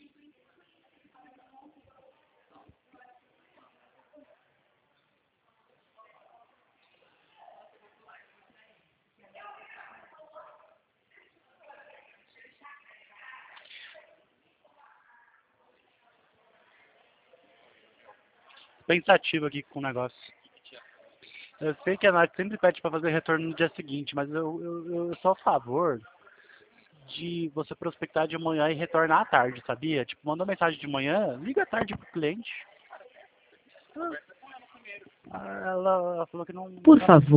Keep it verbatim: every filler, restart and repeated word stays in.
Pensativo aqui com o negócio. Eu sei que a Nath sempre pede para fazer retorno no dia seguinte, mas eu, eu, eu sou a favor de você prospectar de manhã e retornar à tarde, sabia? Tipo, mandou mensagem de manhã, liga à tarde pro cliente. Ah, ela, ela falou que não... Por favor.